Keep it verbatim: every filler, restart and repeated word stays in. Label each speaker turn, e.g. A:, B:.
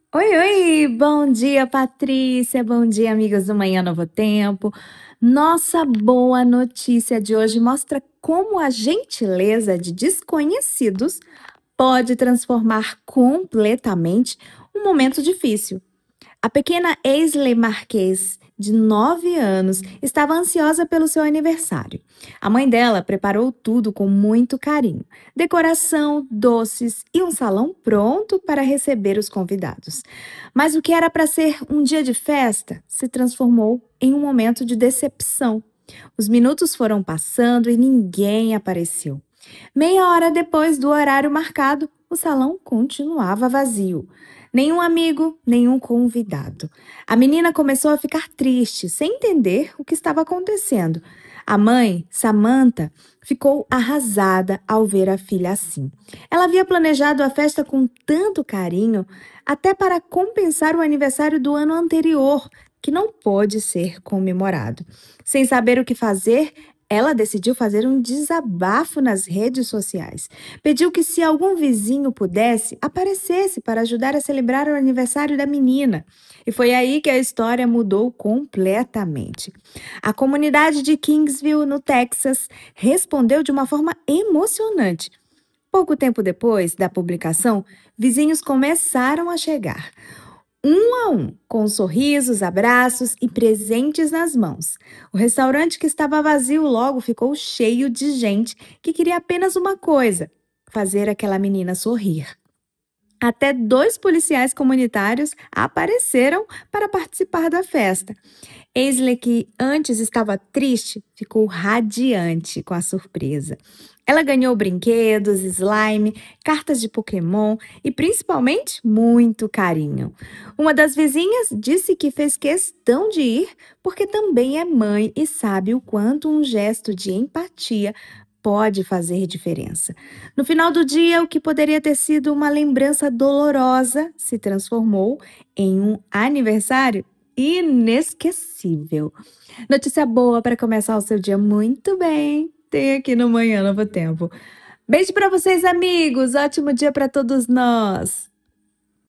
A: Oi, oi! Bom dia, Patrícia. Bom dia, amigos do Manhã Novo Tempo. Nossa boa notícia de hoje mostra como a gentileza de desconhecidos pode transformar completamente um momento difícil. A pequena Aisley Marquez, de nove anos, estava ansiosa pelo seu aniversário. A mãe dela preparou tudo com muito carinho: decoração, doces e um salão pronto para receber os convidados. Mas o que era para ser um dia de festa se transformou em um momento de decepção. Os minutos foram passando e ninguém apareceu. Meia hora depois do horário marcado, o salão continuava vazio. Nenhum amigo, nenhum convidado. A menina começou a ficar triste, sem entender o que estava acontecendo. A mãe, Samantha, ficou arrasada ao ver a filha assim. Ela havia planejado a festa com tanto carinho, até para compensar o aniversário do ano anterior, que não pôde ser comemorado. Sem saber o que fazer, ela decidiu fazer um desabafo nas redes sociais. Pediu que, se algum vizinho pudesse, aparecesse para ajudar a celebrar o aniversário da menina. E foi aí que a história mudou completamente. A comunidade de Kingsville, no Texas, respondeu de uma forma emocionante. Pouco tempo depois da publicação, vizinhos começaram a chegar, um a um, com sorrisos, abraços e presentes nas mãos. O restaurante, que estava vazio, logo ficou cheio de gente que queria apenas uma coisa: fazer aquela menina sorrir. Até dois policiais comunitários apareceram para participar da festa. Aisley, que antes estava triste, ficou radiante com a surpresa. Ela ganhou brinquedos, slime, cartas de Pokémon e, principalmente, muito carinho. Uma das vizinhas disse que fez questão de ir porque também é mãe e sabe o quanto um gesto de empatia pode fazer diferença. No final do dia, o que poderia ter sido uma lembrança dolorosa se transformou em um aniversário inesquecível. Notícia boa para começar o seu dia muito bem. Tem aqui no Manhã Novo Tempo. Beijo para vocês, amigos. Ótimo dia para todos nós.